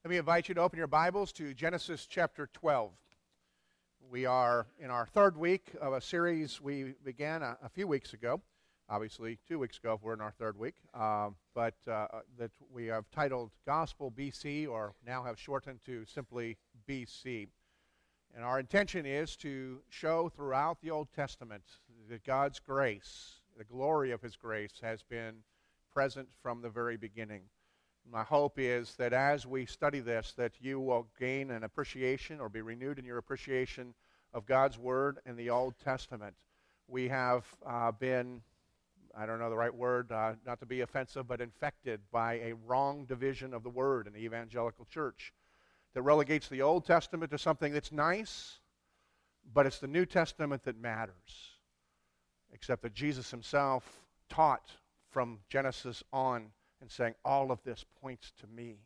Let me invite you to open your Bibles to Genesis chapter 12. We are in our third week of a series we began a few weeks ago. Obviously, 2 weeks ago, we're in our third week. But that we have titled Gospel BC, or now have shortened to simply BC. And our intention is to show throughout the Old Testament that God's grace, the glory of His grace, has been present from the very beginning. My hope is that as we study this, that you will gain an appreciation or be renewed in your appreciation of God's Word in the Old Testament. We have been, I don't know the right word, not to be offensive, but infected by a wrong division of the Word in the evangelical church that relegates the Old Testament to something that's nice, but it's the New Testament that matters. Except that Jesus Himself taught from Genesis on and saying, all of this points to me.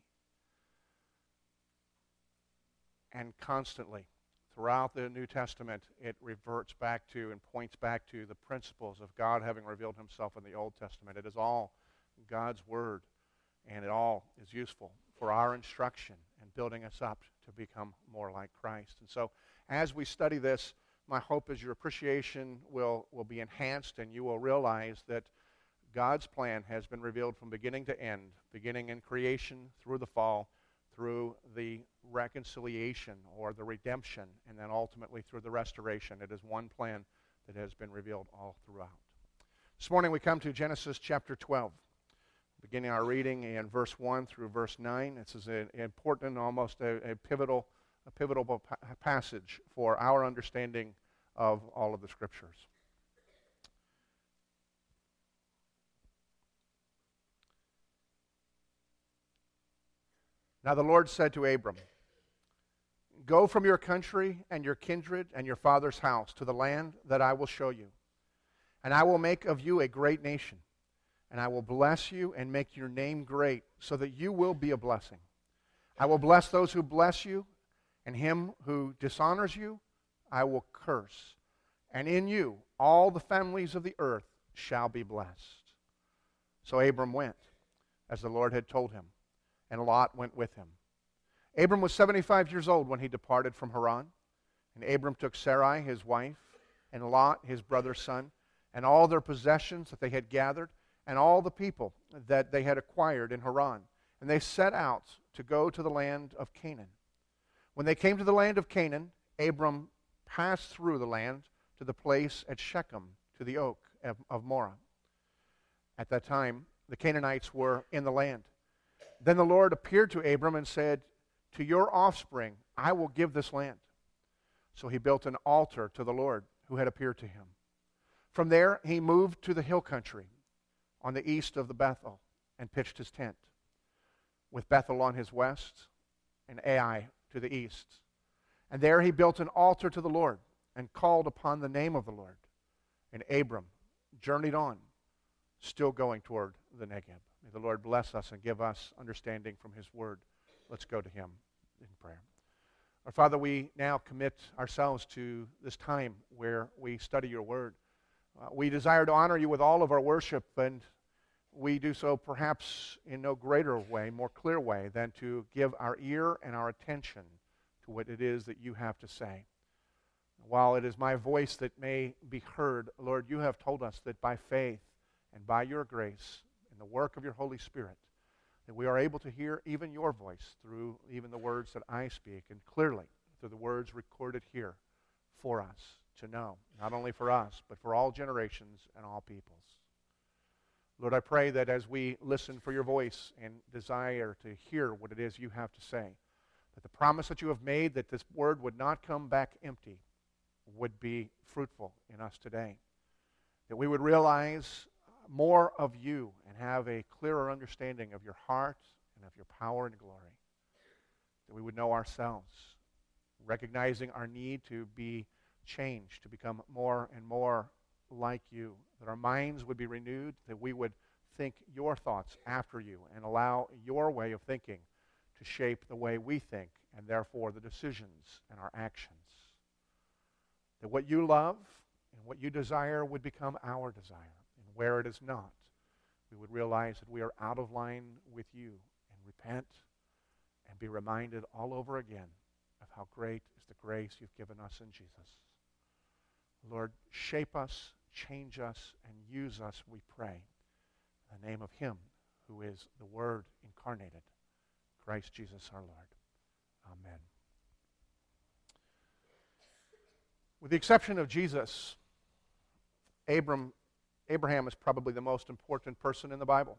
And constantly, throughout the New Testament, it reverts back to and points back to the principles of God having revealed Himself in the Old Testament. It is all God's Word, and it all is useful for our instruction and building us up to become more like Christ. And so, as we study this, my hope is your appreciation will be enhanced, and you will realize that God's plan has been revealed from beginning to end, beginning in creation, through the fall, through the reconciliation or the redemption, and then ultimately through the restoration. It is one plan that has been revealed all throughout. This morning we come to Genesis chapter 12, beginning our reading in verse 1 through verse 9. This is an important, almost a pivotal passage for our understanding of all of the Scriptures. Now the Lord said to Abram, "Go from your country and your kindred and your father's house to the land that I will show you. And I will make of you a great nation. And I will bless you and make your name great, so that you will be a blessing. I will bless those who bless you, and him who dishonors you I will curse. And in you all the families of the earth shall be blessed." So Abram went, as the Lord had told him, and Lot went with him. Abram was 75 years old when he departed from Haran. And Abram took Sarai his wife, and Lot his brother's son, and all their possessions that they had gathered, and all the people that they had acquired in Haran. And they set out to go to the land of Canaan. When they came to the land of Canaan, Abram passed through the land to the place at Shechem, to the oak of Moreh. At that time, the Canaanites were in the land. Then the Lord appeared to Abram and said, "To your offspring I will give this land." So he built an altar to the Lord who had appeared to him. From there he moved to the hill country on the east of the Bethel and pitched his tent, with Bethel on his west and Ai to the east. And there he built an altar to the Lord and called upon the name of the Lord. And Abram journeyed on, still going toward the Negeb. May the Lord bless us and give us understanding from His Word. Let's go to Him in prayer. Our Father, we now commit ourselves to this time where we study Your Word. We desire to honor You with all of our worship, and we do so perhaps in no greater way, more clear way, than to give our ear and our attention to what it is that You have to say. While it is my voice that may be heard, Lord, You have told us that by faith and by Your grace, the work of Your Holy Spirit, that we are able to hear even Your voice through even the words that I speak, and clearly through the words recorded here for us to know, not only for us, but for all generations and all peoples. Lord, I pray that as we listen for Your voice and desire to hear what it is You have to say, that the promise that You have made that this word would not come back empty would be fruitful in us today. That we would realize more of You and have a clearer understanding of Your heart and of Your power and glory. That we would know ourselves, recognizing our need to be changed, to become more and more like You. That our minds would be renewed, that we would think Your thoughts after You and allow Your way of thinking to shape the way we think and therefore the decisions and our actions. That what You love and what You desire would become our desire. Where it is not, we would realize that we are out of line with You and repent and be reminded all over again of how great is the grace you've given us in Jesus. Lord, shape us, change us, and use us, we pray, in the name of Him who is the Word incarnated, Christ Jesus our Lord. Amen. With the exception of Jesus, Abraham is probably the most important person in the Bible.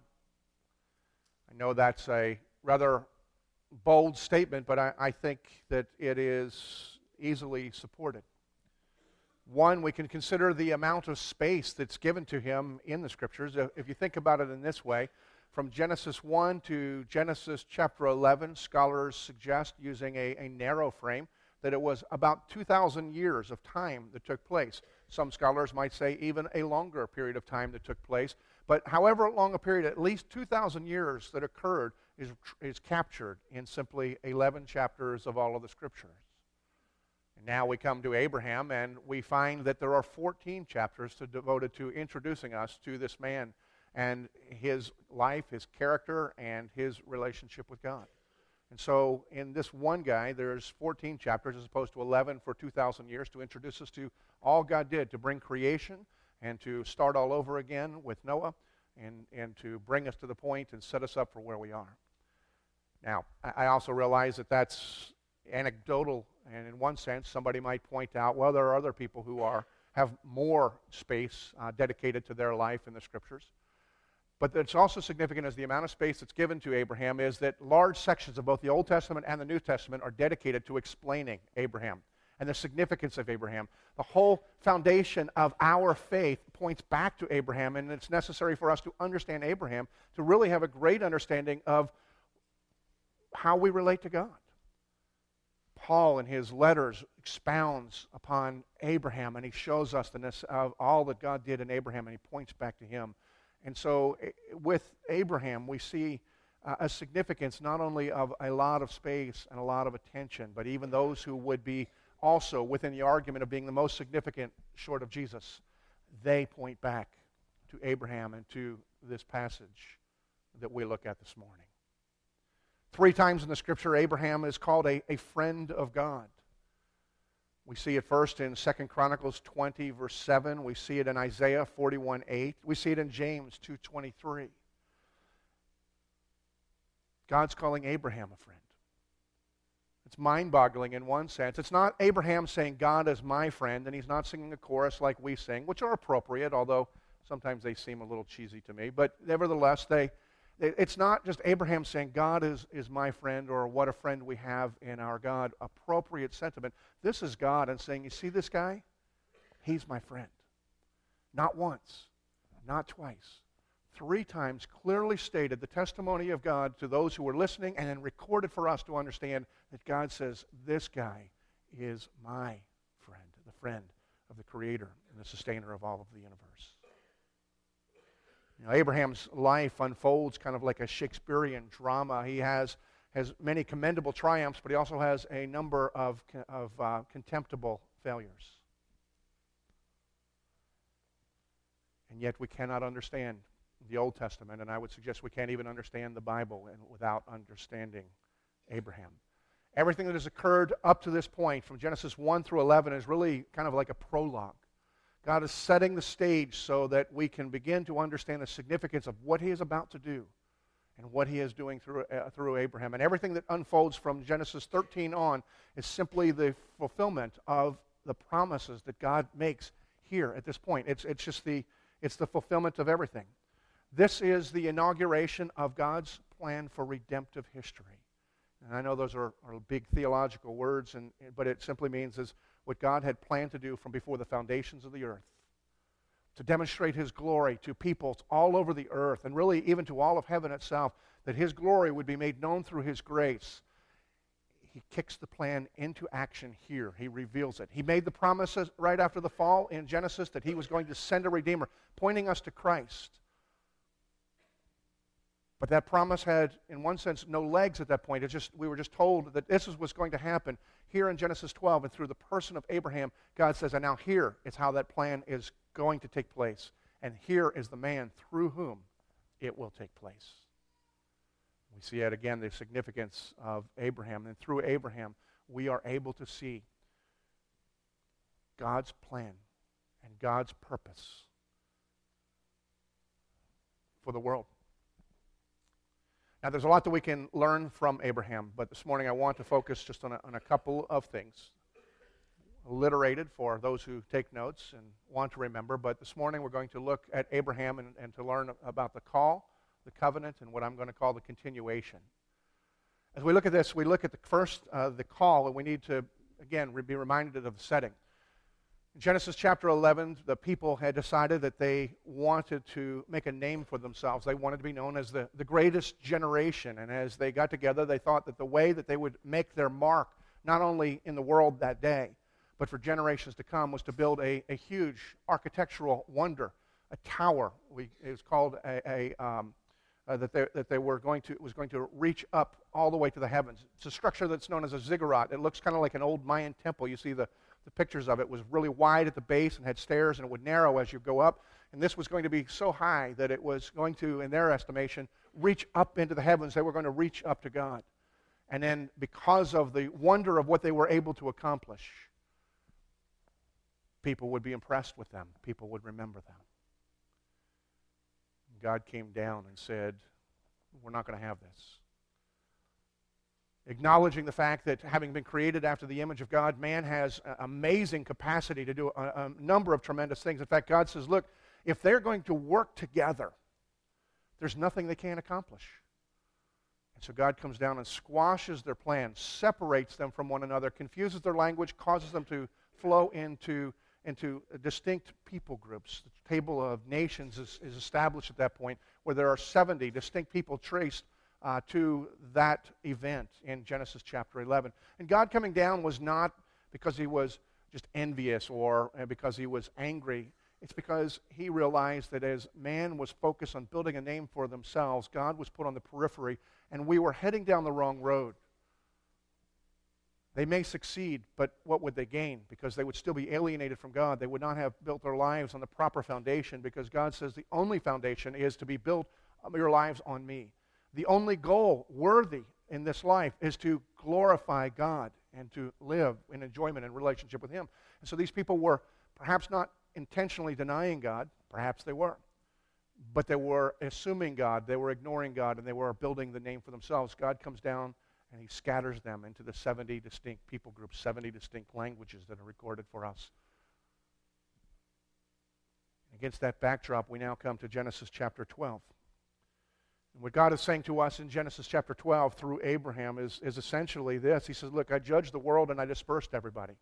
I know that's a rather bold statement, but I think that it is easily supported. One, we can consider the amount of space that's given to him in the Scriptures. If you think about it in this way, from Genesis 1 to Genesis chapter 11, scholars suggest, using a narrow frame, that it was about 2,000 years of time that took place. Some scholars might say even a longer period of time that took place. But however long a period, at least 2,000 years that occurred is captured in simply 11 chapters of all of the Scriptures. And now we come to Abraham, and we find that there are 14 chapters devoted to introducing us to this man and his life, his character, and his relationship with God. And so in this one guy, there's 14 chapters as opposed to 11 for 2,000 years to introduce us to all God did to bring creation and to start all over again with Noah and to bring us to the point and set us up for where we are. Now, I also realize that that's anecdotal, and in one sense, somebody might point out, well, there are other people who have more space dedicated to their life in the Scriptures. But it's also significant as the amount of space that's given to Abraham is that large sections of both the Old Testament and the New Testament are dedicated to explaining Abraham and the significance of Abraham. The whole foundation of our faith points back to Abraham, and it's necessary for us to understand Abraham to really have a great understanding of how we relate to God. Paul, in his letters, expounds upon Abraham, and he shows us of all that God did in Abraham, and he points back to him. And so with Abraham, we see a significance not only of a lot of space and a lot of attention, but even those who would be also within the argument of being the most significant short of Jesus, they point back to Abraham and to this passage that we look at this morning. 3 times in the Scripture, Abraham is called a friend of God. We see it first in 2 Chronicles 20, verse 7. We see it in Isaiah 41, 8. We see it in James 2:23. God's calling Abraham a friend. It's mind-boggling in one sense. It's not Abraham saying, God is my friend, and he's not singing a chorus like we sing, which are appropriate, although sometimes they seem a little cheesy to me. But nevertheless, it's not just Abraham saying, God is my friend, or what a friend we have in our God. Appropriate sentiment. This is God and saying, you see this guy? He's my friend. Not once, not twice. 3 times clearly stated the testimony of God to those who were listening, and then recorded for us to understand that God says, this guy is my friend, the friend of the Creator and the sustainer of all of the universe. You know, Abraham's life unfolds kind of like a Shakespearean drama. He has many commendable triumphs, but he also has a number of contemptible failures. And yet we cannot understand the Old Testament, and I would suggest we can't even understand the Bible without understanding Abraham. Everything that has occurred up to this point, from Genesis 1 through 11, is really kind of like a prologue. God is setting the stage so that we can begin to understand the significance of what he is about to do and what he is doing through Abraham. And everything that unfolds from Genesis 13 on is simply the fulfillment of the promises that God makes here at this point. It's the fulfillment of everything. This is the inauguration of God's plan for redemptive history. And I know those are big theological words, but it simply means is what God had planned to do from before the foundations of the earth, to demonstrate his glory to peoples all over the earth, and really even to all of heaven itself, that his glory would be made known through his grace. He kicks the plan into action here. He reveals it. He made the promises right after the fall in Genesis that he was going to send a Redeemer, pointing us to Christ. But that promise had, in one sense, no legs at that point. We were just told that this is what's going to happen. Here in Genesis 12, and through the person of Abraham, God says, and now here is how that plan is going to take place. And here is the man through whom it will take place. We see yet again the significance of Abraham, and through Abraham, we are able to see God's plan and God's purpose for the world. Now, there's a lot that we can learn from Abraham, but this morning I want to focus just on a couple of things. Alliterated for those who take notes and want to remember, but this morning we're going to look at Abraham and to learn about the call, the covenant, and what I'm going to call the continuation. As we look at this, we look at the first, the call, and we need to, again, be reminded of the setting. In Genesis chapter 11, the people had decided that they wanted to make a name for themselves. They wanted to be known as the greatest generation. And as they got together, they thought that the way that they would make their mark, not only in the world that day, but for generations to come, was to build a huge architectural wonder, a tower. It was called that they were going to, it was going to reach up all the way to the heavens. It's a structure that's known as a ziggurat. It looks kind of like an old Mayan temple. You see the pictures of it. It was really wide at the base and had stairs, and it would narrow as you go up. And this was going to be so high that it was going to, in their estimation, reach up into the heavens. They were going to reach up to God. And then because of the wonder of what they were able to accomplish, people would be impressed with them. People would remember them. God came down and said, we're not going to have this. Acknowledging the fact that having been created after the image of God, man has amazing capacity to do a number of tremendous things. In fact, God says, look, if they're going to work together, there's nothing they can't accomplish. And so God comes down and squashes their plans, separates them from one another, confuses their language, causes them to flow into distinct people groups. The table of nations is established at that point, where there are 70 distinct people traced to that event in Genesis chapter 11. And God coming down was not because he was just envious or because he was angry. It's because he realized that as man was focused on building a name for themselves, God was put on the periphery, and we were heading down the wrong road. They may succeed, but what would they gain? Because they would still be alienated from God. They would not have built their lives on the proper foundation, because God says the only foundation is to be built your lives on me. The only goal worthy in this life is to glorify God and to live in enjoyment and relationship with him. And so these people were perhaps not intentionally denying God. Perhaps they were. But they were assuming God. They were ignoring God, and they were building the name for themselves. God comes down and he scatters them into the 70 distinct people groups, 70 distinct languages that are recorded for us. Against that backdrop, we now come to Genesis chapter 12. And what God is saying to us in Genesis chapter 12 through Abraham is essentially this. He says, look, I judged the world and I dispersed everybody.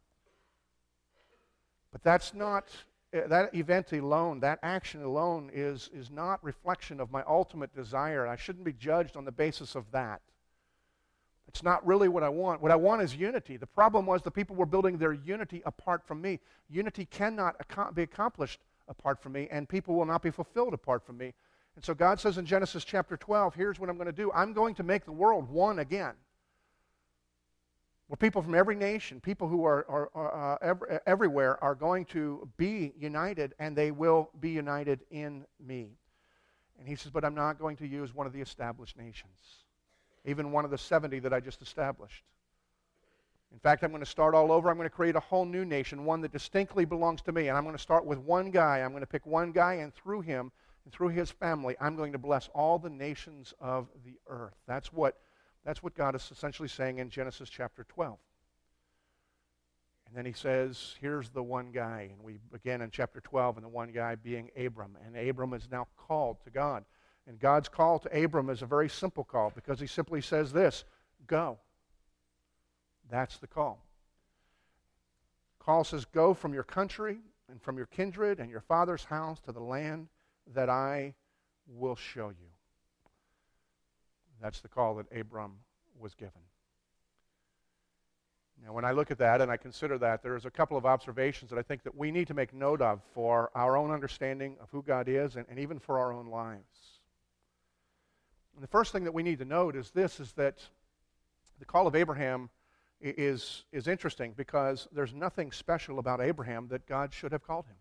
But that's not, that event alone, that action alone is not reflection of my ultimate desire. I shouldn't be judged on the basis of that. It's not really what I want. What I want is unity. The problem was the people were building their unity apart from me. Unity cannot be accomplished apart from me, and people will not be fulfilled apart from me. And so God says in Genesis chapter 12, here's what I'm going to do. I'm going to make the world one again. Where people from every nation, people who are everywhere are going to be united, and they will be united in me. And he says, but I'm not going to use one of the established nations, even one of the 70 that I just established. In fact, I'm going to start all over. I'm going to create a whole new nation, one that distinctly belongs to me. And I'm going to start with one guy. I'm going to pick one guy, and through him and through his family, I'm going to bless all the nations of the earth. That's what God is essentially saying in Genesis chapter 12. And then he says, here's the one guy. And we begin in chapter 12, and the one guy being Abram. And Abram is now called to God. And God's call to Abram is a very simple call, because he simply says this, go. That's the call. Call says, go from your country and from your kindred and your father's house to the land that I will show you. That's the call that Abram was given. Now, when I look at that and I consider that, there's a couple of observations that I think that we need to make note of for our own understanding of who God is, and even for our own lives. And the first thing that we need to note is this, is that the call of Abraham is interesting, because there's nothing special about Abraham that God should have called him.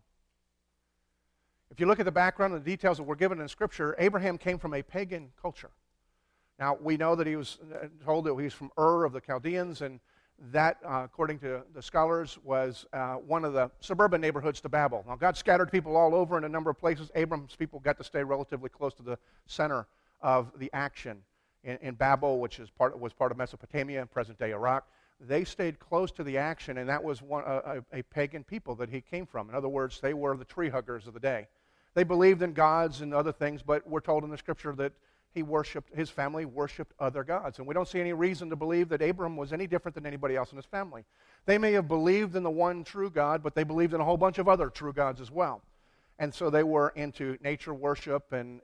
If you look at the background and the details that were given in Scripture, Abraham came from a pagan culture. Now, we know that he was told that he was from Ur of the Chaldeans, and that, according to the scholars, was one of the suburban neighborhoods to Babel. Now, God scattered people all over in a number of places. Abram's people got to stay relatively close to the center of the action. In Babel, which was part of Mesopotamia, present-day Iraq, they stayed close to the action, and that was a pagan people that he came from. In other words, they were the tree huggers of the day. They believed in gods and other things, but we're told in the Scripture that his family worshipped other gods. And we don't see any reason to believe that Abram was any different than anybody else in his family. They may have believed in the one true God, but they believed in a whole bunch of other true gods as well. And so they were into nature worship, and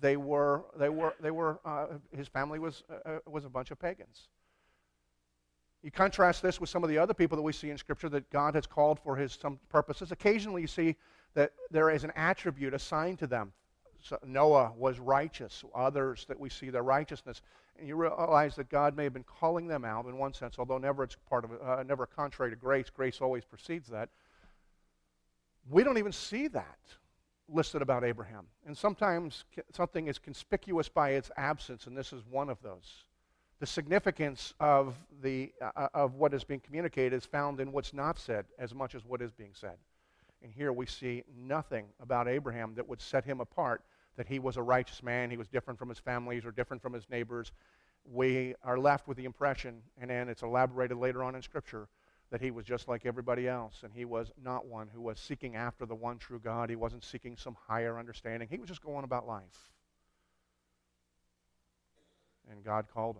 his family was a bunch of pagans. You contrast this with some of the other people that we see in Scripture that God has called for some purposes. Occasionally you see that there is an attribute assigned to them. So Noah was righteous. Others that we see their righteousness, and you realize that God may have been calling them out in one sense, although never contrary to grace. Grace always precedes that. We don't even see that listed about Abraham, and sometimes something is conspicuous by its absence, and this is one of those. The significance of what is being communicated is found in what's not said as much as what is being said. And here we see nothing about Abraham that would set him apart, that he was a righteous man, he was different from his families or different from his neighbors. We are left with the impression, and then it's elaborated later on in Scripture, that he was just like everybody else, and he was not one who was seeking after the one true God. He wasn't seeking some higher understanding. He was just going about life. And God called him.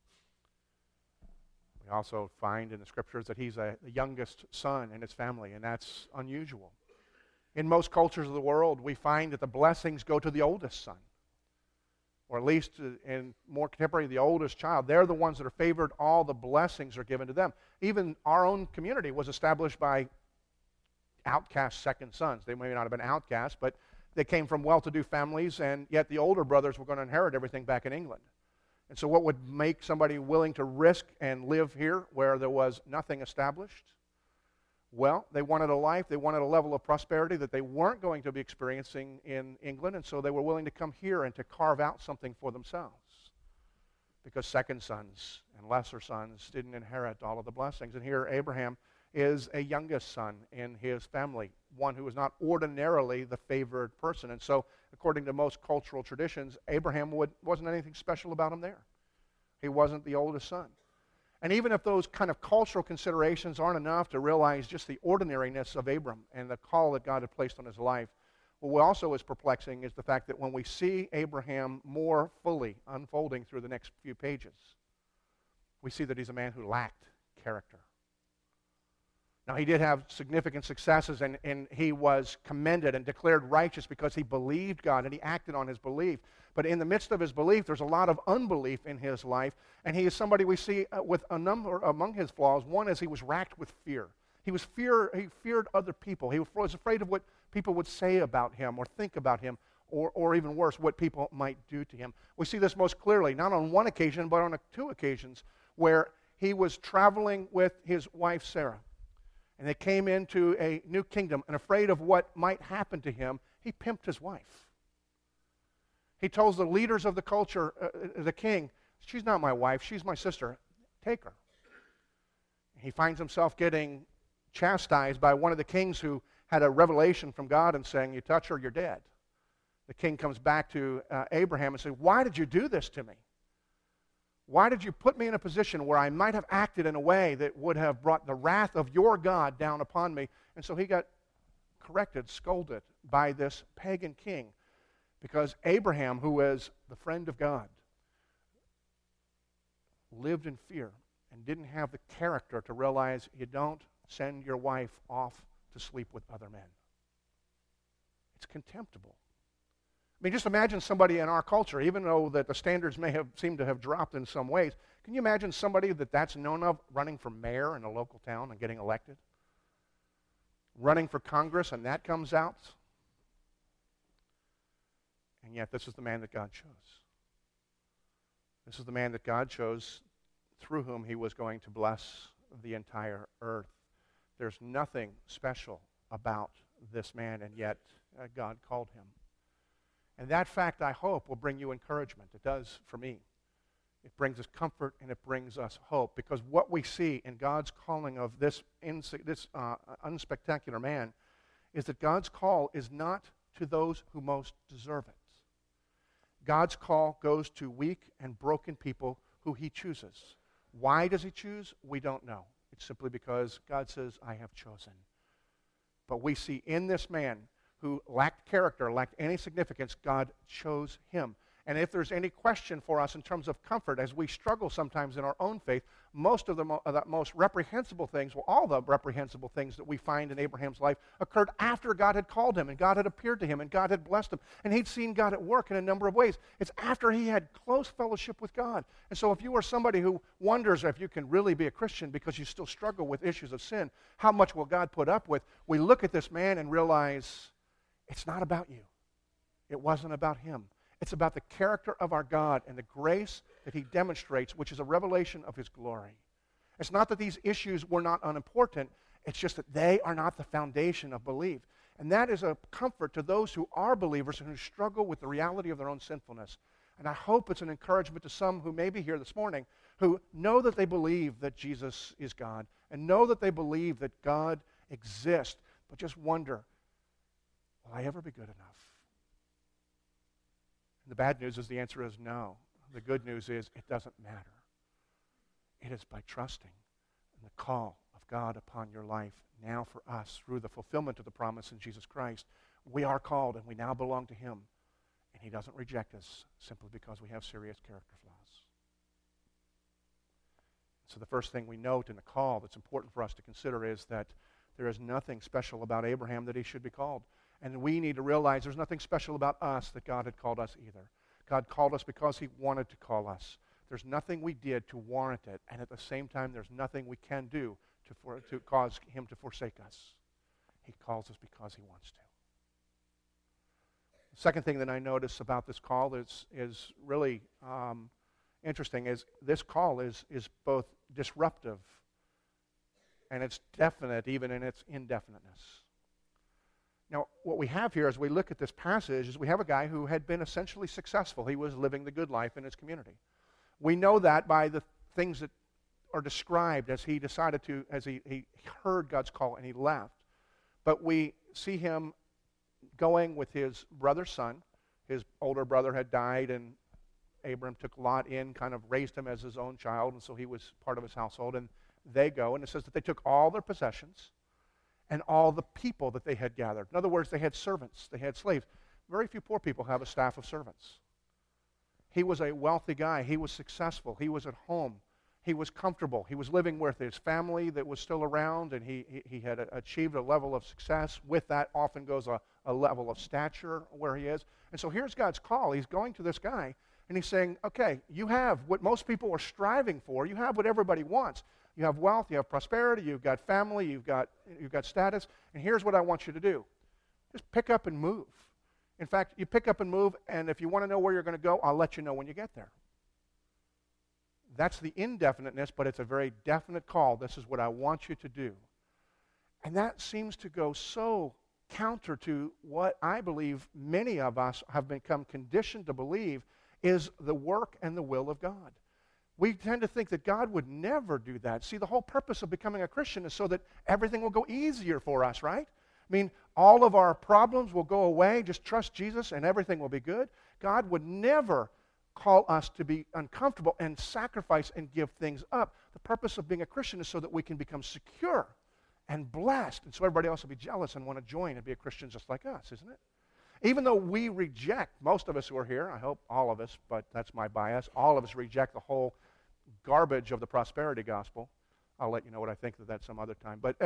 We also find in the Scriptures that he's the youngest son in his family, and that's unusual. In most cultures of the world, we find that the blessings go to the oldest son, or at least in more contemporary, the oldest child. They're the ones that are favored. All the blessings are given to them. Even our own community was established by outcast second sons. They may not have been outcasts, but they came from well-to-do families, and yet the older brothers were going to inherit everything back in England. And so what would make somebody willing to risk and live here where there was nothing established? Well, they wanted a life, they wanted a level of prosperity that they weren't going to be experiencing in England, and so they were willing to come here and to carve out something for themselves. Because second sons and lesser sons didn't inherit all of the blessings. And here Abraham is a youngest son in his family, one who is not ordinarily the favored person. And so, according to most cultural traditions, Abraham wasn't anything special about him there. He wasn't the oldest son. And even if those kind of cultural considerations aren't enough to realize just the ordinariness of Abram and the call that God had placed on his life, what also is perplexing is the fact that when we see Abraham more fully unfolding through the next few pages, we see that he's a man who lacked character. Now, he did have significant successes, and he was commended and declared righteous because he believed God and he acted on his belief. But in the midst of his belief, there's a lot of unbelief in his life, and he is somebody we see with a number among his flaws. One is he was racked with fear. He feared other people. He was afraid of what people would say about him or think about him, or even worse, what people might do to him. We see this most clearly, not on one occasion, but on two occasions, where he was traveling with his wife Sarah. And they came into a new kingdom, and afraid of what might happen to him, he pimped his wife. He tells the leaders of the culture, the king, she's not my wife, she's my sister, take her. He finds himself getting chastised by one of the kings who had a revelation from God and saying, you touch her, you're dead. The king comes back to Abraham and says, why did you do this to me? Why did you put me in a position where I might have acted in a way that would have brought the wrath of your God down upon me? And so he got corrected, scolded by this pagan king, because Abraham, who is the friend of God, lived in fear and didn't have the character to realize you don't send your wife off to sleep with other men. It's contemptible. I mean, just imagine somebody in our culture, even though that the standards may have seemed to have dropped in some ways, can you imagine somebody that's known of running for mayor in a local town and getting elected? Running for Congress, and that comes out? And yet this is the man that God chose. This is the man that God chose through whom he was going to bless the entire earth. There's nothing special about this man, and yet God called him. And that fact, I hope, will bring you encouragement. It does for me. It brings us comfort and it brings us hope, because what we see in God's calling of this unspectacular man is that God's call is not to those who most deserve it. God's call goes to weak and broken people who he chooses. Why does he choose? We don't know. It's simply because God says, I have chosen. But we see in this man who lacked character, lacked any significance, God chose him. And if there's any question for us in terms of comfort, as we struggle sometimes in our own faith, most of the most reprehensible things, well, all the reprehensible things that we find in Abraham's life occurred after God had called him and God had appeared to him and God had blessed him. And he'd seen God at work in a number of ways. It's after he had close fellowship with God. And so if you are somebody who wonders if you can really be a Christian because you still struggle with issues of sin, how much will God put up with? We look at this man and realize it's not about you. It wasn't about him. It's about the character of our God and the grace that he demonstrates, which is a revelation of his glory. It's not that these issues were not unimportant. It's just that they are not the foundation of belief. And that is a comfort to those who are believers and who struggle with the reality of their own sinfulness. And I hope it's an encouragement to some who may be here this morning who know that they believe that Jesus is God and know that they believe that God exists, but just wonder, will I ever be good enough? The bad news is the answer is no. The good news is it doesn't matter. It is by trusting in the call of God upon your life now for us through the fulfillment of the promise in Jesus Christ. We are called and we now belong to him. And he doesn't reject us simply because we have serious character flaws. So the first thing we note in the call that's important for us to consider is that there is nothing special about Abraham that he should be called. And we need to realize there's nothing special about us that God had called us either. God called us because he wanted to call us. There's nothing we did to warrant it, and at the same time, there's nothing we can do to cause him to forsake us. He calls us because he wants to. The second thing that I notice about this call is really interesting is this call is both disruptive and it's definite even in its indefiniteness. Now, what we have here as we look at this passage is we have a guy who had been essentially successful. He was living the good life in his community. We know that by the things that are described as he decided to, as he heard God's call and he left. But we see him going with his brother's son. His older brother had died, and Abram took Lot in, kind of raised him as his own child, and so he was part of his household. And they go, and it says that they took all their possessions and all the people that they had gathered. In other words, they had servants, they had slaves. Very few poor people have a staff of servants. He was a wealthy guy. He was successful. He was at home. He was comfortable. He was living with his family that was still around, and he had achieved a level of success. With that often goes a level of stature where he is. And so here's God's call. He's going to this guy, and he's saying, okay, you have what most people are striving for. You have what everybody wants. You have wealth, you have prosperity, you've got family, you've got status, and here's what I want you to do. Just pick up and move. In fact, you pick up and move, and if you want to know where you're going to go, I'll let you know when you get there. That's the indefiniteness, but it's a very definite call. This is what I want you to do. And that seems to go so counter to what I believe many of us have become conditioned to believe is the work and the will of God. We tend to think that God would never do that. See, the whole purpose of becoming a Christian is so that everything will go easier for us, right? I mean, all of our problems will go away. Just trust Jesus and everything will be good. God would never call us to be uncomfortable and sacrifice and give things up. The purpose of being a Christian is so that we can become secure and blessed, and so everybody else will be jealous and want to join and be a Christian just like us, isn't it? Even though we reject, most of us who are here, I hope all of us, but that's my bias, all of us reject the whole garbage of the prosperity gospel. I'll let you know what I think of that some other time. But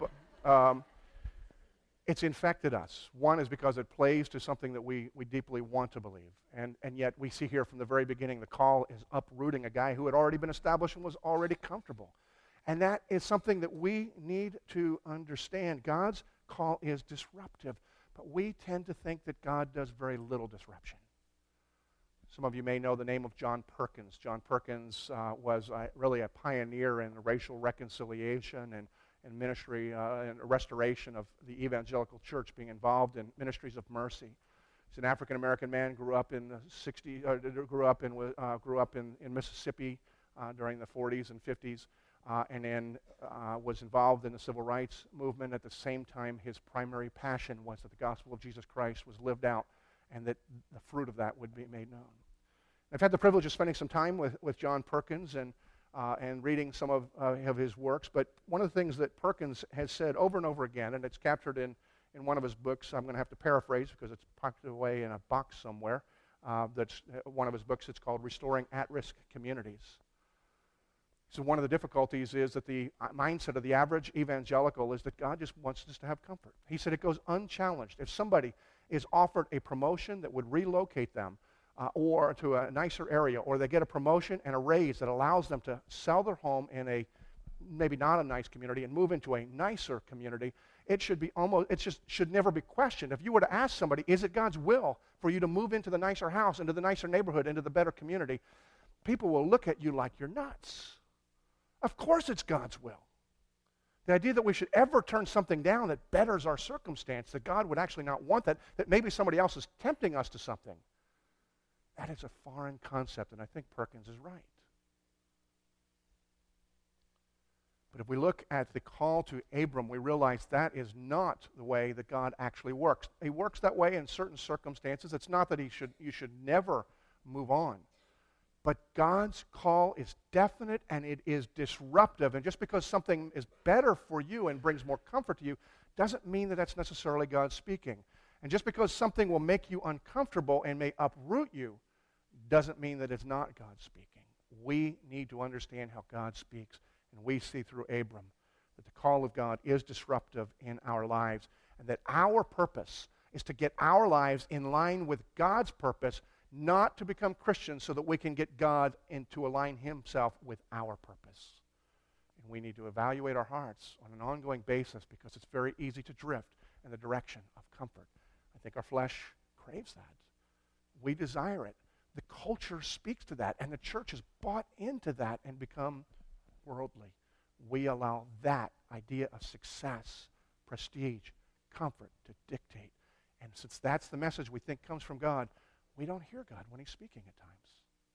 it's infected us. One is because it plays to something that we deeply want to believe. And yet we see here from the very beginning the call is uprooting a guy who had already been established and was already comfortable. And that is something that we need to understand. God's call is disruptive, but we tend to think that God does very little disruption. Some of you may know the name of John Perkins. John Perkins was really a pioneer in racial reconciliation and ministry and restoration of the evangelical church, being involved in ministries of mercy. He's an African-American man, grew up in the 60s, grew up in Mississippi during the 40s and 50s, and then was involved in the civil rights movement. At the same time, his primary passion was that the gospel of Jesus Christ was lived out and that the fruit of that would be made known. I've had the privilege of spending some time with John Perkins and reading some of his works, but one of the things that Perkins has said over and over again, and it's captured in one of his books, I'm going to have to paraphrase because it's packed away in a box somewhere, that's one of his books. It's called Restoring At-Risk Communities. So one of the difficulties is that the mindset of the average evangelical is that God just wants us to have comfort. He said it goes unchallenged. If somebody is offered a promotion that would relocate them or to a nicer area, or they get a promotion and a raise that allows them to sell their home in a maybe not a nice community and move into a nicer community, it should never be questioned. If you were to ask somebody, is it God's will for you to move into the nicer house, into the nicer neighborhood, into the better community, people will look at you like you're nuts. Of course it's God's will. The idea that we should ever turn something down that betters our circumstance, that God would actually not want that maybe somebody else is tempting us to something, that is a foreign concept, and I think Perkins is right. But if we look at the call to Abram, we realize that is not the way that God actually works. He works that way in certain circumstances. It's not that you should never move on. But God's call is definite and it is disruptive. And just because something is better for you and brings more comfort to you doesn't mean that that's necessarily God speaking. And just because something will make you uncomfortable and may uproot you doesn't mean that it's not God speaking. We need to understand how God speaks. And we see through Abram that the call of God is disruptive in our lives, and that our purpose is to get our lives in line with God's purpose, not to become Christians so that we can get God and to align himself with our purpose. And we need to evaluate our hearts on an ongoing basis because it's very easy to drift in the direction of comfort. I think our flesh craves that. We desire it. The culture speaks to that, and the church has bought into that and become worldly. We allow that idea of success, prestige, comfort to dictate. And since that's the message we think comes from God, we don't hear God when he's speaking at times.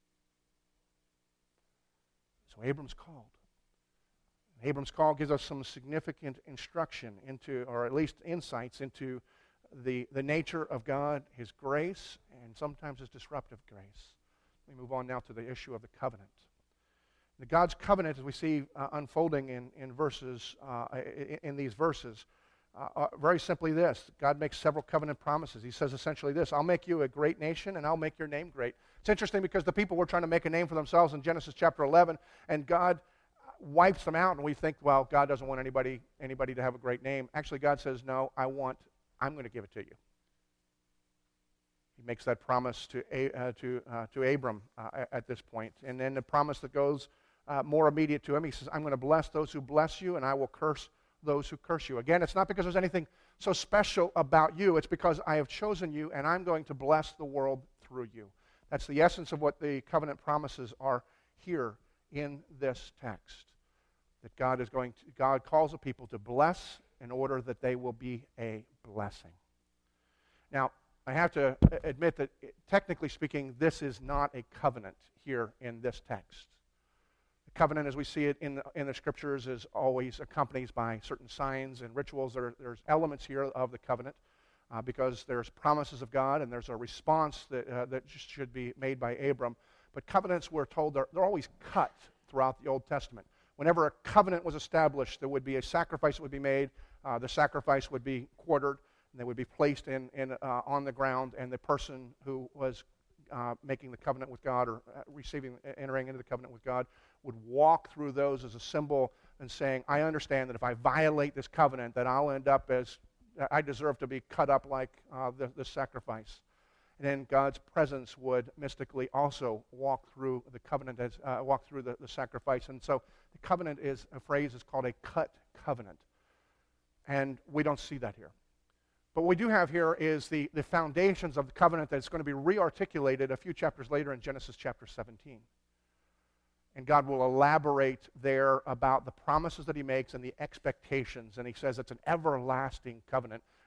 So Abram's called. Abram's call gives us some significant instruction into, or at least insights into the nature of God, his grace, and sometimes his disruptive grace. We move on now to the issue of the covenant. The God's covenant, as we see unfolding in these verses, very simply this. God makes several covenant promises. He says essentially this: I'll make you a great nation and I'll make your name great. It's interesting because the people were trying to make a name for themselves in Genesis chapter 11, and God wipes them out, and we think, well, God doesn't want anybody to have a great name. Actually, God says, no, I'm going to give it to you. He makes that promise to Abram at this point. And then the promise that goes more immediate to him, he says, I'm going to bless those who bless you, and I will curse those who curse you. Again, it's not because there's anything so special about you. It's because I have chosen you, and I'm going to bless the world through you. That's the essence of what the covenant promises are here in this text. That God calls the people to bless in order that they will be a blessing. Now, I have to admit that, technically speaking, this is not a covenant here in this text. The covenant, as we see it in the Scriptures, is always accompanied by certain signs and rituals. There's elements here of the covenant because there's promises of God and there's a response that should be made by Abram. But covenants, we're told, they're always cut throughout the Old Testament. Whenever a covenant was established, there would be a sacrifice that would be made. The sacrifice would be quartered, and they would be placed on the ground, and the person who was making the covenant with God or entering into the covenant with God would walk through those as a symbol and saying, I understand that if I violate this covenant, that I'll end up as, I deserve to be cut up like the sacrifice. And then God's presence would mystically also walk through the covenant, walk through the sacrifice. And so the covenant is a phrase is called a cut covenant. And we don't see that here. But what we do have here is the foundations of the covenant that's going to be re-articulated a few chapters later in Genesis chapter 17. And God will elaborate there about the promises that he makes and the expectations. And he says it's an everlasting covenant.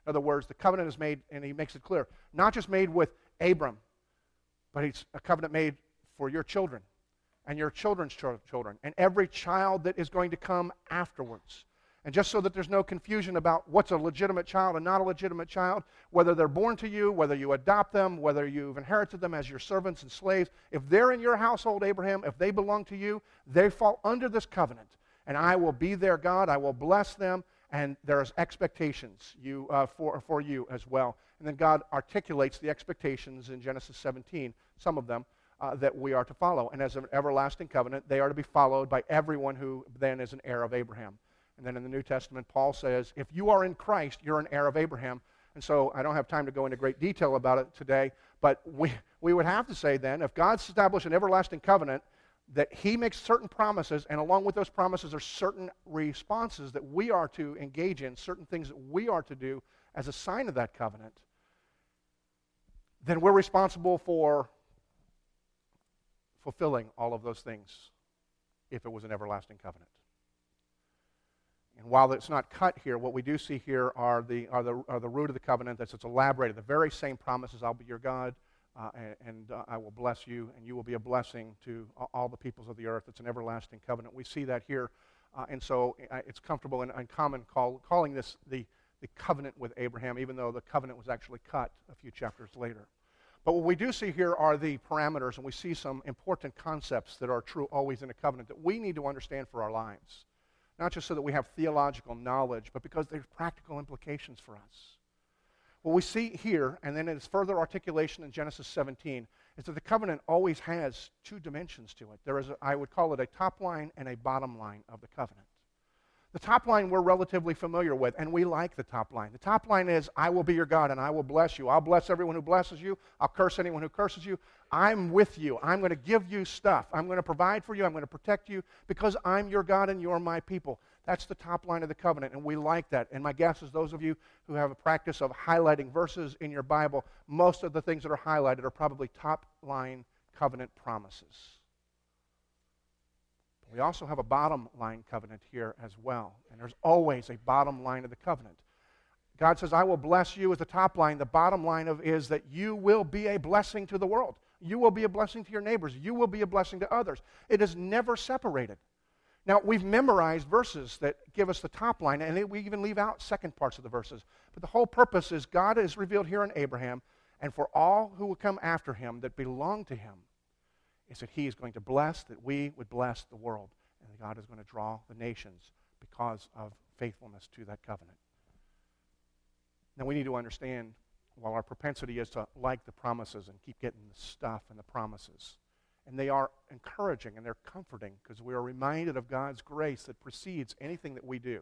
In other words, the covenant is made, and he makes it clear, not just made with Abram, but it's a covenant made for your children and your children's children and every child that is going to come afterwards. And just so that there's no confusion about what's a legitimate child and not a legitimate child, whether they're born to you, whether you adopt them, whether you've inherited them as your servants and slaves, if they're in your household, Abraham, if they belong to you, they fall under this covenant. And I will be their God, I will bless them, and there's expectations for you as well. And then God articulates the expectations in Genesis 17, some of them, that we are to follow. And as an everlasting covenant, they are to be followed by everyone who then is an heir of Abraham. And then in the New Testament, Paul says, if you are in Christ, you're an heir of Abraham. And so I don't have time to go into great detail about it today, but we would have to say then, if God's established an everlasting covenant, that he makes certain promises, and along with those promises are certain responses that we are to engage in, certain things that we are to do as a sign of that covenant, then we're responsible for fulfilling all of those things if it was an everlasting covenant. And while it's not cut here, what we do see here are the root of the covenant that's elaborated. The very same promises, I'll be your God, and I will bless you, and you will be a blessing to all the peoples of the earth. It's an everlasting covenant. We see that here, and so it's comfortable and common calling this the covenant with Abraham, even though the covenant was actually cut a few chapters later. But what we do see here are the parameters, and we see some important concepts that are true always in a covenant that we need to understand for our lives. Not just so that we have theological knowledge, but because there's practical implications for us. What we see here, and then in its further articulation in Genesis 17, is that the covenant always has two dimensions to it. There is, I would call it a top line and a bottom line of the covenant. The top line we're relatively familiar with, and we like the top line. The top line is, I will be your God, and I will bless you. I'll bless everyone who blesses you. I'll curse anyone who curses you. I'm with you. I'm going to give you stuff. I'm going to provide for you. I'm going to protect you because I'm your God and you're my people. That's the top line of the covenant, and we like that. And my guess is those of you who have a practice of highlighting verses in your Bible, most of the things that are highlighted are probably top line covenant promises. We also have a bottom line covenant here as well. And there's always a bottom line of the covenant. God says, I will bless you as the top line. The bottom line is that you will be a blessing to the world. You will be a blessing to your neighbors. You will be a blessing to others. It is never separated. Now, we've memorized verses that give us the top line, and we even leave out second parts of the verses. But the whole purpose is God is revealed here in Abraham, and for all who will come after him that belong to him, is that he is going to bless, that we would bless the world. And that God is going to draw the nations because of faithfulness to that covenant. Now we need to understand, while our propensity is to like the promises and keep getting the stuff and the promises, and they are encouraging and they're comforting because we are reminded of God's grace that precedes anything that we do.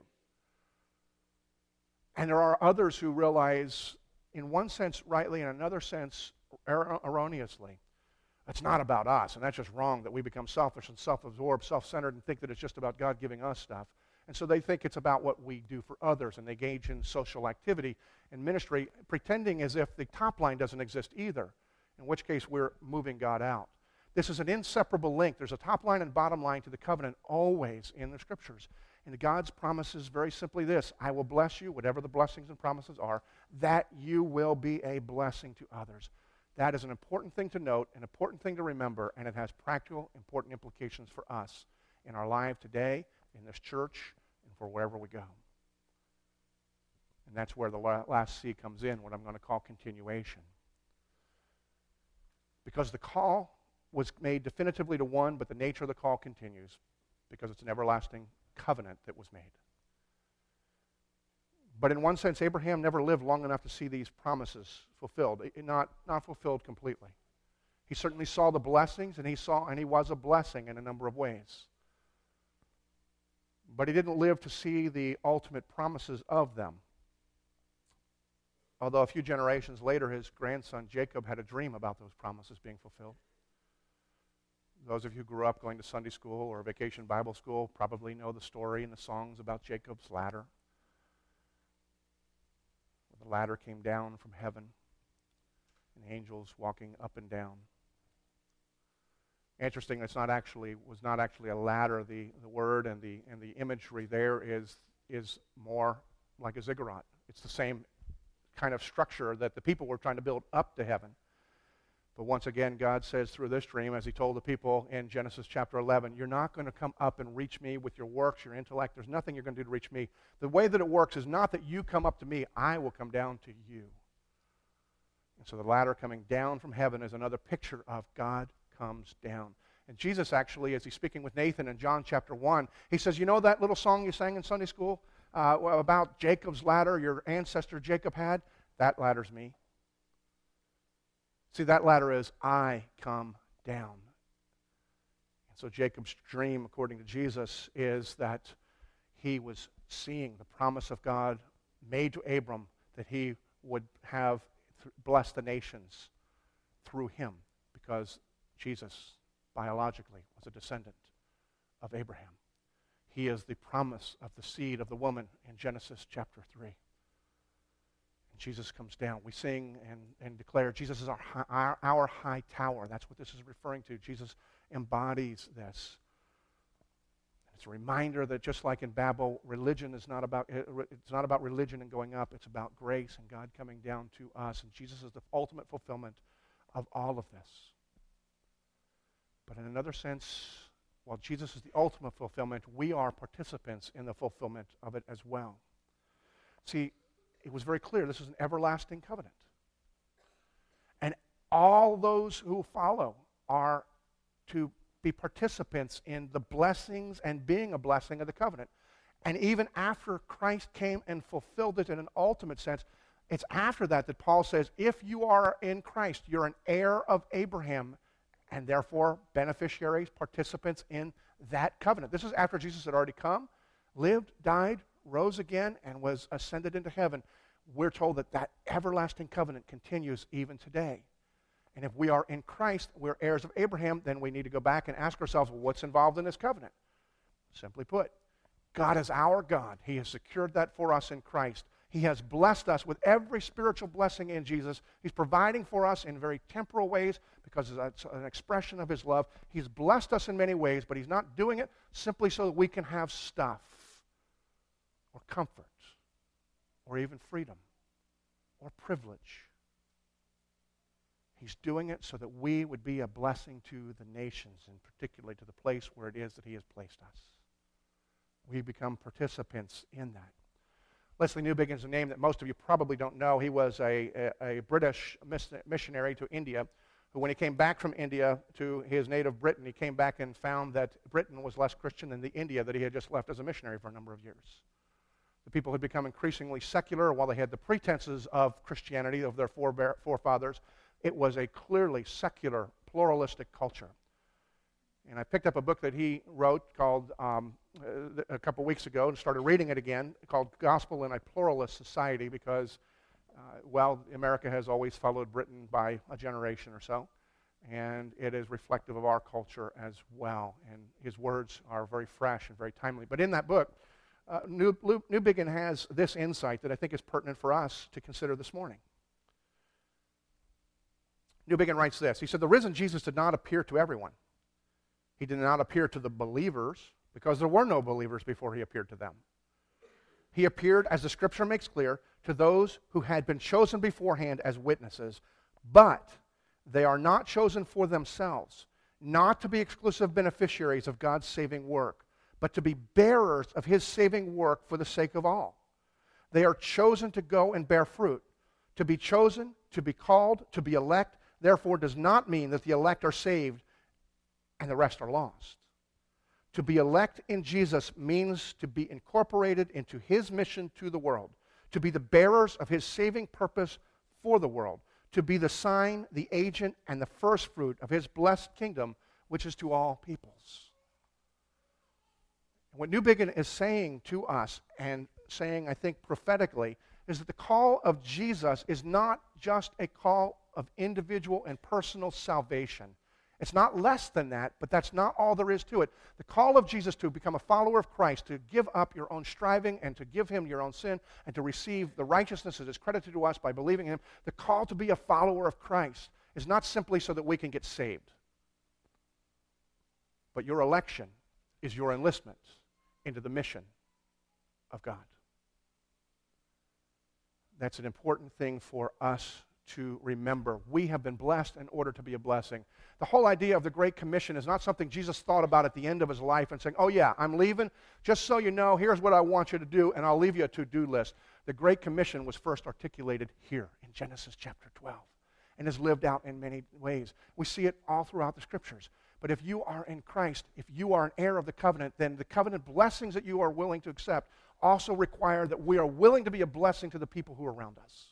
And there are others who realize, in one sense rightly, in another sense erroneously, it's not about us, and that's just wrong that we become selfish and self-absorbed, self-centered, and think that it's just about God giving us stuff. And so they think it's about what we do for others, and they engage in social activity and ministry, pretending as if the top line doesn't exist either, in which case we're moving God out. This is an inseparable link. There's a top line and bottom line to the covenant always in the Scriptures. And God's promise is very simply this: I will bless you, whatever the blessings and promises are, that you will be a blessing to others. That is an important thing to note, an important thing to remember, and it has practical, important implications for us in our life today, in this church, and for wherever we go. And that's where the last C comes in, what I'm going to call continuation. Because the call was made definitively to one, but the nature of the call continues, because it's an everlasting covenant that was made. But in one sense, Abraham never lived long enough to see these promises fulfilled, not fulfilled completely. He certainly saw the blessings, and he was a blessing in a number of ways. But he didn't live to see the ultimate promises of them. Although a few generations later, his grandson Jacob had a dream about those promises being fulfilled. Those of you who grew up going to Sunday school or vacation Bible school probably know the story and the songs about Jacob's ladder. The ladder came down from heaven, and angels walking up and down. Interesting, was not actually a ladder. The word and the imagery there is more like a ziggurat. It's the same kind of structure that the people were trying to build up to heaven. But once again, God says through this dream, as he told the people in Genesis chapter 11, you're not going to come up and reach me with your works, your intellect. There's nothing you're going to do to reach me. The way that it works is not that you come up to me, I will come down to you. And so the ladder coming down from heaven is another picture of God comes down. And Jesus actually, as he's speaking with Nathan in John chapter 1, he says, you know that little song you sang in Sunday school about Jacob's ladder your ancestor Jacob had? That ladder's me. See, that ladder is, I come down. And so Jacob's dream, according to Jesus, is that he was seeing the promise of God made to Abram that he would have blessed the nations through him, because Jesus, biologically, was a descendant of Abraham. He is the promise of the seed of the woman in Genesis chapter 3. Jesus comes down. We sing and declare Jesus is our high tower. That's what this is referring to. Jesus embodies this. It's a reminder that just like in Babel, religion is not about, it's not about religion and going up. It's about grace and God coming down to us. And Jesus is the ultimate fulfillment of all of this. But in another sense, while Jesus is the ultimate fulfillment, we are participants in the fulfillment of it as well. See, it was very clear this is an everlasting covenant. And all those who follow are to be participants in the blessings and being a blessing of the covenant. And even after Christ came and fulfilled it in an ultimate sense, it's after that that Paul says, if you are in Christ, you're an heir of Abraham, and therefore beneficiaries, participants in that covenant. This is after Jesus had already come, lived, died, rose again, and was ascended into heaven. We're told that that everlasting covenant continues even today. And if we are in Christ, we're heirs of Abraham, then we need to go back and ask ourselves, well, what's involved in this covenant? Simply put, God is our God. He has secured that for us in Christ. He has blessed us with every spiritual blessing in Jesus. He's providing for us in very temporal ways because it's an expression of his love. He's blessed us in many ways, but he's not doing it simply so that we can have stuff or comfort or even freedom or privilege. He's doing it so that we would be a blessing to the nations, and particularly to the place where it is that he has placed us. We become participants in that. Lesslie Newbigin is a name that most of you probably don't know. He was a British missionary to India, who when he came back from India to his native Britain, he came back and found that Britain was less Christian than the India that he had just left as a missionary for a number of years. The people had become increasingly secular. While they had the pretenses of Christianity, of their forefathers, it was a clearly secular, pluralistic culture. And I picked up a book that he wrote called, a couple weeks ago, and started reading it again, called Gospel in a Pluralist Society, because, America has always followed Britain by a generation or so, and it is reflective of our culture as well. And his words are very fresh and very timely. But in that book, Newbigin has this insight that I think is pertinent for us to consider this morning. Newbigin writes this. He said, the risen Jesus did not appear to everyone. He did not appear to the believers, because there were no believers before he appeared to them. He appeared, as the Scripture makes clear, to those who had been chosen beforehand as witnesses, but they are not chosen for themselves, not to be exclusive beneficiaries of God's saving work, but to be bearers of his saving work for the sake of all. They are chosen to go and bear fruit. To be chosen, to be called, to be elect, therefore does not mean that the elect are saved and the rest are lost. To be elect in Jesus means to be incorporated into his mission to the world, to be the bearers of his saving purpose for the world, to be the sign, the agent, and the first fruit of his blessed kingdom, which is to all peoples. What Newbigin is saying to us, and saying, I think, prophetically, is that the call of Jesus is not just a call of individual and personal salvation. It's not less than that, but that's not all there is to it. The call of Jesus to become a follower of Christ, to give up your own striving and to give him your own sin and to receive the righteousness that is credited to us by believing in him, the call to be a follower of Christ is not simply so that we can get saved. But your election is your enlistment into the mission of God. that's an important thing for us to remember. We have been blessed in order to be a blessing. The whole idea of the Great Commission is not something Jesus thought about at the end of his life and saying, oh yeah, I'm leaving. Just so you know, here's what I want you to do, and I'll leave you a to-do list. The Great Commission was first articulated here in Genesis chapter 12 and is lived out in many ways. We see it all throughout the Scriptures. But if you are in Christ, if you are an heir of the covenant, then the covenant blessings that you are willing to accept also require that we are willing to be a blessing to the people who are around us.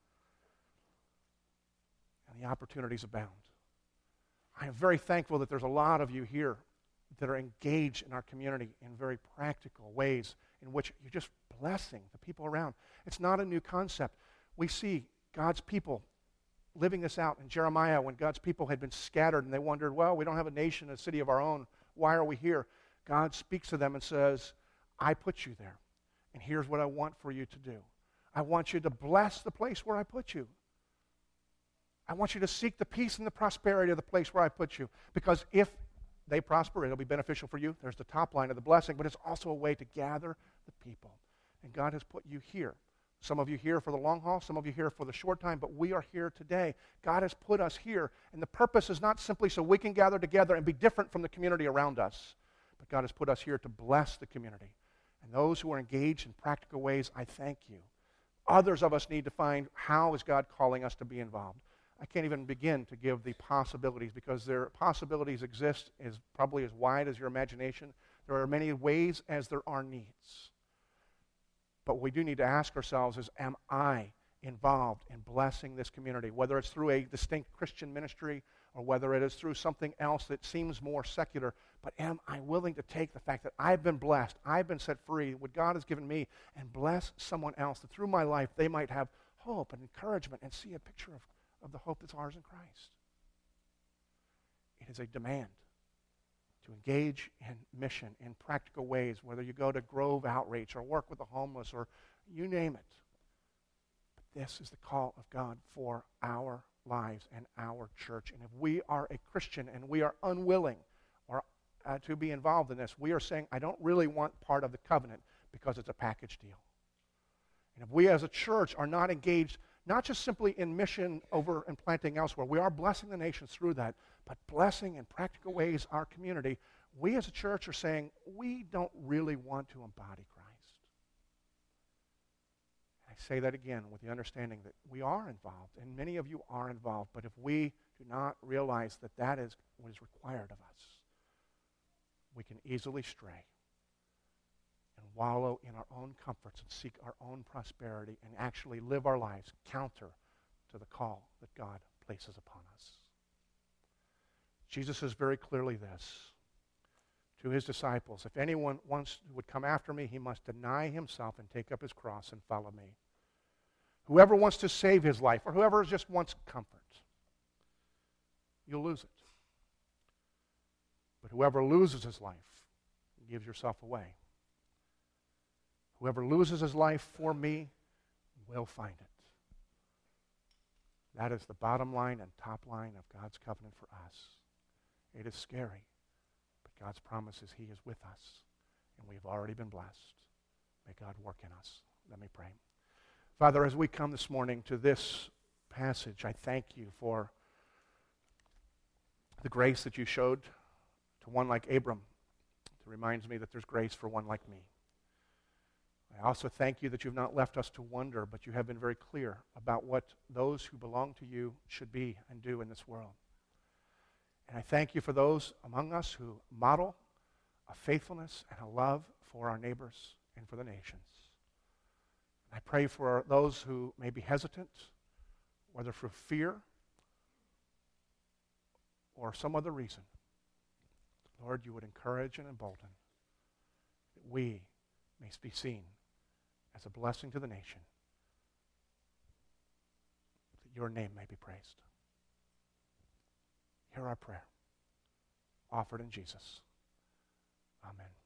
And the opportunities abound. I am very thankful that there's a lot of you here that are engaged in our community in very practical ways in which you're just blessing the people around. It's not a new concept. We see God's people living this out in Jeremiah when God's people had been scattered and they wondered, well, we don't have a nation, a city of our own. Why are we here? God speaks to them and says, I put you there, and here's what I want for you to do. I want you to bless the place where I put you. I want you to seek the peace and the prosperity of the place where I put you, because if they prosper, it'll be beneficial for you. There's the top line of the blessing, but it's also a way to gather the people. And God has put you here. Some of you here for the long haul, some of you here for the short time, but we are here today. God has put us here, and the purpose is not simply so we can gather together and be different from the community around us, but God has put us here to bless the community. And those who are engaged in practical ways, I thank you. Others of us need to find how is God calling us to be involved. I can't even begin to give the possibilities, because their possibilities exist as probably as wide as your imagination. There are many ways as there are needs. But what we do need to ask ourselves is, am I involved in blessing this community? Whether it's through a distinct Christian ministry or whether it is through something else that seems more secular, but am I willing to take the fact that I've been blessed, I've been set free, what God has given me, and bless someone else, that through my life they might have hope and encouragement and see a picture of the hope that's ours in Christ? It is a demand to engage in mission in practical ways, whether you go to Grove Outreach or work with the homeless or you name it. But this is the call of God for our lives and our church. And if we are a Christian and we are unwilling or to be involved in this, we are saying, I don't really want part of the covenant because it's a package deal. And if we as a church are not engaged, not just simply in mission over and planting elsewhere, we are blessing the nations through that, but blessing in practical ways our community, we as a church are saying we don't really want to embody Christ. I say that again with the understanding that we are involved, and many of you are involved, but if we do not realize that that is what is required of us, we can easily stray and wallow in our own comforts and seek our own prosperity and actually live our lives counter to the call that God places upon us. Jesus says very clearly this to his disciples, if anyone would come after me, he must deny himself and take up his cross and follow me. Whoever wants to save his life, or whoever just wants comfort, you'll lose it. But whoever loses his life gives yourself away. Whoever loses his life for me will find it. That is the bottom line and top line of God's covenant for us. It is scary, but God's promise is he is with us, and we've already been blessed. May God work in us. Let me pray. Father, as we come this morning to this passage, I thank you for the grace that you showed to one like Abram. It reminds me that there's grace for one like me. I also thank you that you've not left us to wonder, but you have been very clear about what those who belong to you should be and do in this world. And I thank you for those among us who model a faithfulness and a love for our neighbors and for the nations. I pray for those who may be hesitant, whether for fear or some other reason. Lord, you would encourage and embolden that we may be seen as a blessing to the nation, that your name may be praised. Hear our prayer, offered in Jesus. Amen.